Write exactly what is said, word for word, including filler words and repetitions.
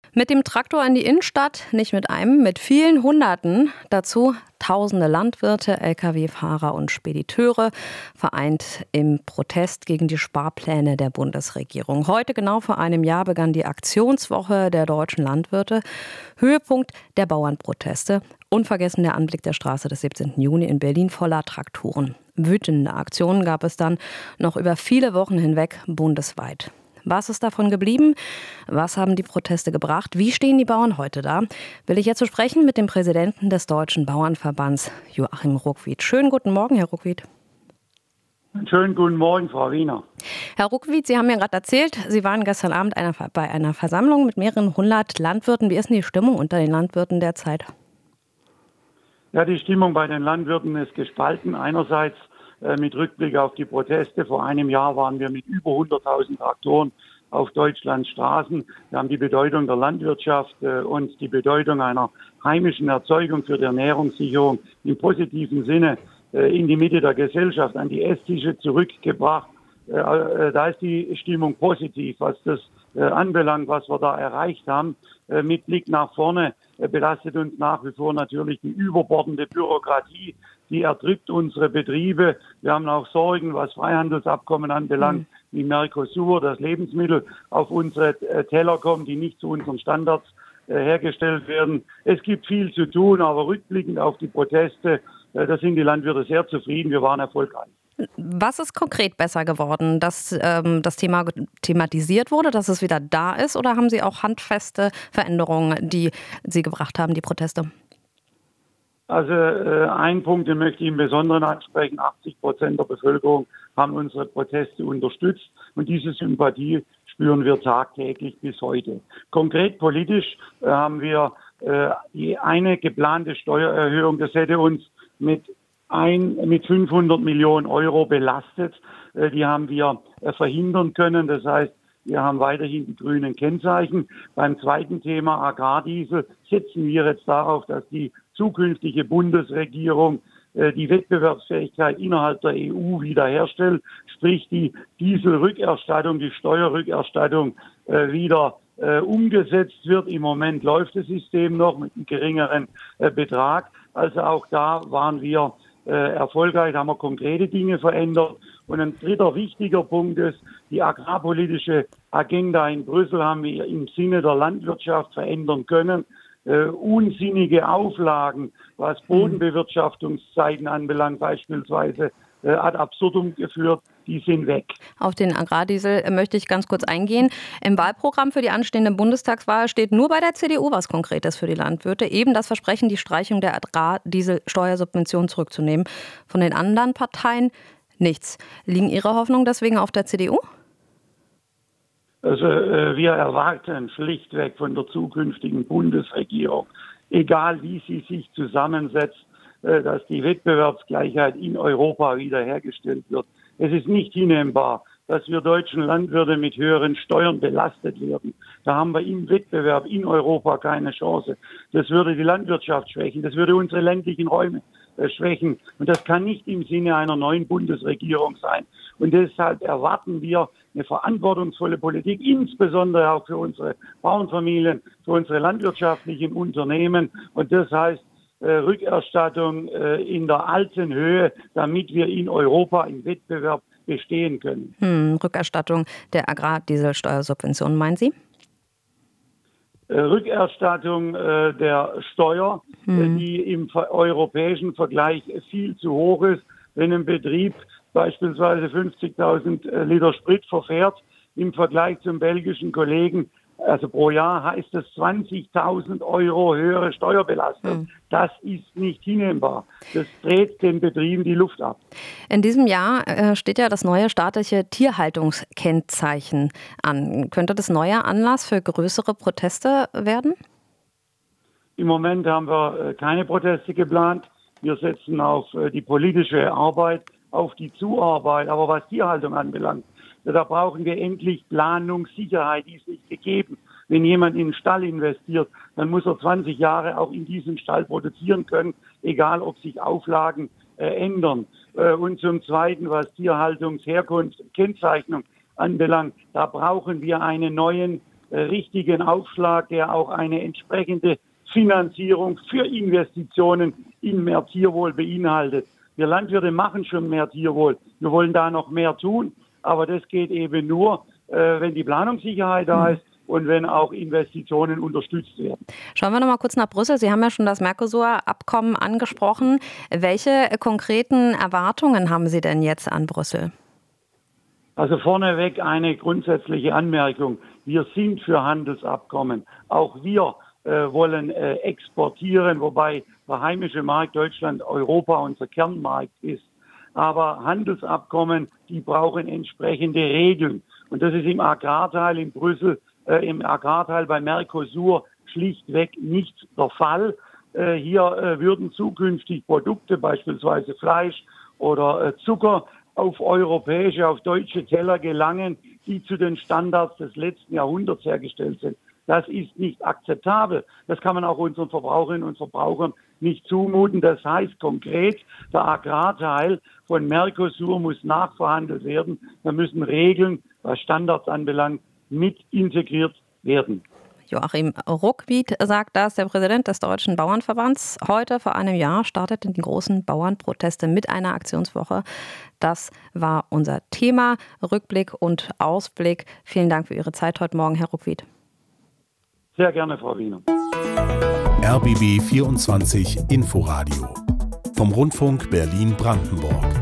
Mit dem Traktor in die Innenstadt, nicht mit einem, mit vielen Hunderten. Dazu tausende Landwirte, L K W-Fahrer und Spediteure, vereint im Protest gegen die Sparpläne der Bundesregierung. Heute, genau vor einem Jahr, begann die Aktionswoche der deutschen Landwirte. Höhepunkt der Bauernproteste. Unvergessen der Anblick der Straße des siebzehnten Juni in Berlin voller Traktoren. Wütende Aktionen gab es dann noch über viele Wochen hinweg bundesweit. Was ist davon geblieben? Was haben die Proteste gebracht? Wie stehen die Bauern heute da? Will ich jetzt zu sprechen mit dem Präsidenten des Deutschen Bauernverbands, Joachim Ruckwied. Schönen guten Morgen, Herr Ruckwied. Schönen guten Morgen, Frau Wiener. Herr Ruckwied, Sie haben mir gerade erzählt, Sie waren gestern Abend einer, bei einer Versammlung mit mehreren hundert Landwirten. Wie ist denn die Stimmung unter den Landwirten derzeit? Ja, die Stimmung bei den Landwirten ist gespalten. Einerseits mit Rückblick auf die Proteste. Vor einem Jahr waren wir mit über hunderttausend Traktoren auf Deutschlands Straßen. Wir haben die Bedeutung der Landwirtschaft äh, und die Bedeutung einer heimischen Erzeugung für die Ernährungssicherung im positiven Sinne äh, in die Mitte der Gesellschaft, an die Esstische zurückgebracht. Äh, äh, da ist die Stimmung positiv, was das äh, anbelangt, was wir da erreicht haben. Äh, mit Blick nach vorne äh, belastet uns nach wie vor natürlich die überbordende Bürokratie. Die erdrückt unsere Betriebe. Wir haben auch Sorgen, was Freihandelsabkommen anbelangt, mhm. wie Mercosur, dass Lebensmittel auf unsere Teller kommen, die nicht zu unseren Standards äh, hergestellt werden. Es gibt viel zu tun, aber rückblickend auf die Proteste, äh, da sind die Landwirte sehr zufrieden. Wir waren erfolgreich. Was ist konkret besser geworden? Dass ähm, das Thema thematisiert wurde, dass es wieder da ist? Oder haben Sie auch handfeste Veränderungen, die Sie gebracht haben, die Proteste? Also äh, ein Punkt, den möchte ich im Besonderen ansprechen. achtzig Prozent der Bevölkerung haben unsere Proteste unterstützt. Und diese Sympathie spüren wir tagtäglich bis heute. Konkret politisch äh, haben wir äh, die eine geplante Steuererhöhung, das hätte uns mit, ein, mit fünfhundert Millionen Euro belastet. Äh, die haben wir äh, verhindern können. Das heißt, wir haben weiterhin die grünen Kennzeichen. Beim zweiten Thema Agrardiesel setzen wir jetzt darauf, dass die zukünftige Bundesregierung äh, die Wettbewerbsfähigkeit innerhalb der E U wiederherstellt, sprich die Dieselrückerstattung, die Steuerrückerstattung äh, wieder äh, umgesetzt wird. Im Moment läuft das System noch mit einem geringeren äh, Betrag. Also auch da waren wir äh, erfolgreich, haben wir konkrete Dinge verändert. Und ein dritter wichtiger Punkt ist, die agrarpolitische Agenda in Brüssel haben wir im Sinne der Landwirtschaft verändern können. Uh, unsinnige Auflagen, was Bodenbewirtschaftungszeiten anbelangt, beispielsweise uh, ad absurdum geführt, die sind weg. Auf den Agrardiesel möchte ich ganz kurz eingehen. Im Wahlprogramm für die anstehende Bundestagswahl steht nur bei der C D U was Konkretes für die Landwirte. Eben das Versprechen, die Streichung der Agrardieselsteuersubvention zurückzunehmen. Von den anderen Parteien nichts. Liegen Ihre Hoffnungen deswegen auf der C D U? Also äh, wir erwarten schlichtweg von der zukünftigen Bundesregierung, egal wie sie sich zusammensetzt, äh, dass die Wettbewerbsgleichheit in Europa wiederhergestellt wird. Es ist nicht hinnehmbar, dass wir deutschen Landwirte mit höheren Steuern belastet werden. Da haben wir im Wettbewerb in Europa keine Chance. Das würde die Landwirtschaft schwächen, das würde unsere ländlichen Räume äh, schwächen. Und das kann nicht im Sinne einer neuen Bundesregierung sein. Und deshalb erwarten wir eine verantwortungsvolle Politik, insbesondere auch für unsere Bauernfamilien, für unsere landwirtschaftlichen Unternehmen. Und das heißt äh, Rückerstattung äh, in der alten Höhe, damit wir in Europa im Wettbewerb bestehen können. Hm, Rückerstattung der Agrardieselsteuersubvention, meinen Sie? Äh, Rückerstattung äh, der Steuer, hm. äh, die im europäischen Vergleich viel zu hoch ist, wenn ein Betrieb beispielsweise fünfzigtausend Liter Sprit verfährt, im Vergleich zum belgischen Kollegen, also pro Jahr heißt das zwanzigtausend Euro höhere Steuerbelastung. Hm. Das ist nicht hinnehmbar. Das dreht den Betrieben die Luft ab. In diesem Jahr äh, steht ja das neue staatliche Tierhaltungskennzeichen an. Könnte das neuer Anlass für größere Proteste werden? Im Moment haben wir äh, keine Proteste geplant. Wir setzen auf äh, die politische Arbeit, auf die Zuarbeit. Aber was Tierhaltung anbelangt, da brauchen wir endlich Planungssicherheit, die ist nicht gegeben. Wenn jemand in den Stall investiert, dann muss er zwanzig Jahre auch in diesem Stall produzieren können, egal ob sich Auflagen äh, ändern. Äh, und zum Zweiten, was Tierhaltungsherkunft und Kennzeichnung anbelangt, da brauchen wir einen neuen äh, richtigen Aufschlag, der auch eine entsprechende Finanzierung für Investitionen in mehr Tierwohl beinhaltet. Wir Landwirte machen schon mehr Tierwohl. Wir wollen da noch mehr tun, aber das geht eben nur, äh, wenn die Planungssicherheit da ist und wenn auch Investitionen unterstützt werden. Schauen wir noch mal kurz nach Brüssel. Sie haben ja schon das Mercosur-Abkommen angesprochen. Welche konkreten Erwartungen haben Sie denn jetzt an Brüssel? Also vorneweg eine grundsätzliche Anmerkung. Wir sind für Handelsabkommen. Auch wir äh, wollen äh, exportieren, wobei der heimische Markt Deutschland, Europa unser Kernmarkt ist. Aber Handelsabkommen, die brauchen entsprechende Regeln. Und das ist im Agrarteil in Brüssel, äh, im Agrarteil bei Mercosur schlichtweg nicht der Fall. Äh, hier äh, würden zukünftig Produkte, beispielsweise Fleisch oder äh, Zucker, auf europäische, auf deutsche Teller gelangen, die zu den Standards des letzten Jahrhunderts hergestellt sind. Das ist nicht akzeptabel. Das kann man auch unseren Verbraucherinnen und Verbrauchern nicht zumuten. Das heißt konkret, der Agrarteil von Mercosur muss nachverhandelt werden. Da müssen Regeln, was Standards anbelangt, mit integriert werden. Joachim Ruckwied sagt das, der Präsident des Deutschen Bauernverbands. Heute vor einem Jahr starteten die großen Bauernproteste mit einer Aktionswoche. Das war unser Thema. Rückblick und Ausblick. Vielen Dank für Ihre Zeit heute Morgen, Herr Ruckwied. Sehr gerne, Frau Wiener. R B B vierundzwanzig Inforadio vom Rundfunk Berlin-Brandenburg.